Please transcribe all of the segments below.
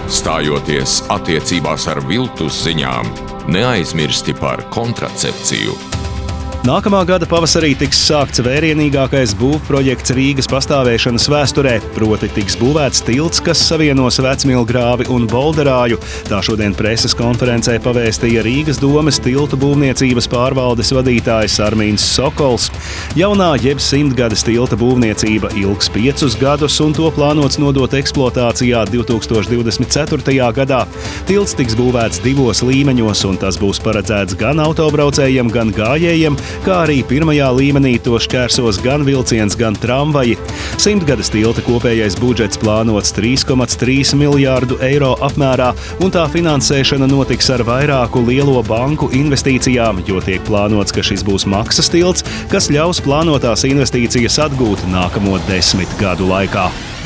Stājoties attiecībās ar viltus ziņām, neaizmirsti par kontracepciju. Nākamā gada pavasarī tiks sākts vērienīgākais būvprojekts Rīgas pastāvēšanas vēsturē, proti tiks būvēts tilts, kas savienos Vecmilgrāvi un Bolderāju. Tā šodien preses konferencē pavēstīja Rīgas domes tiltu būvniecības pārvaldes vadītājs Armīns Sokols. Jaunā jeb 100-gades tilta būvniecība ilgs 5 gadus un to plānots nodot eksploatācijā 2024. gadā. Tilts tiks būvēts 2 līmeņos un tas būs paredzēts gan autobraucējiem, gan gājējiem, kā arī pirmajā līmenī to šķērsos gan vilciens, gan tramvaji. 100-gades tilta kopējais budžets plānots 3,3 miljārdu eiro apmērā, un tā finansēšana notiks ar vairāku lielo banku investīcijām, jo tiek plānots, ka šis būs maksas tilts, kas ļaus plānotās investīcijas atgūt nākamo 10 gadu laikā.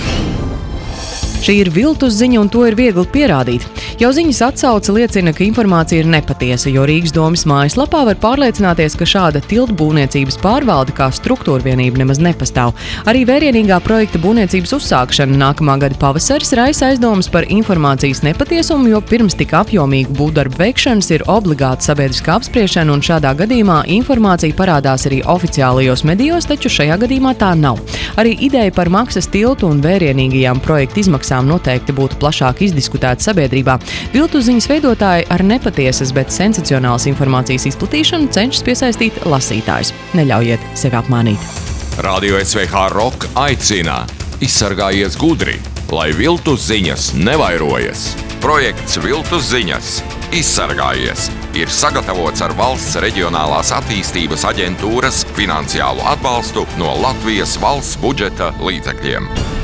Šī ir viltus ziņa, un to ir viegli pierādīt. Jau ziņas atsauce liecina, ka informācija ir nepatiesa, jo Rīgas domes mājaslapā var pārliecināties, ka šāda tiltu būvniecības pārvalde kā struktūra vienība nemaz nepastāv. Arī vērienīgā projekta būvniecības uzsākšana nākamā gada pavasaris raisa aizdomas par informācijas nepatiesumu, jo pirms tik apjomīgu būvdarbu veikšanas ir obligāta sabiedriskā apspriešana, un šādā gadījumā informācija parādās arī oficiālajos medijos, taču šajā gadījumā tā nav. Arī ideja par maksas tiltu un vērienīgajām projekta izmaksām noteikti būtu plašāk izdiskutēta sabiedrībā. Viltus ziņas veidotāji ar nepatiesas, bet sensacionālas informācijas izplatīšanu cenšas piesaistīt lasītājus. Neļaujiet sevi apmānīt. Radio SVH Rock aicina: izsargājies gudri, lai viltus ziņas nevairojas. Projekts Viltus ziņas izsargājies ir sagatavots ar Valsts reģionālās attīstības aģentūras finansiālu atbalstu no Latvijas valsts budžeta līdzekļiem.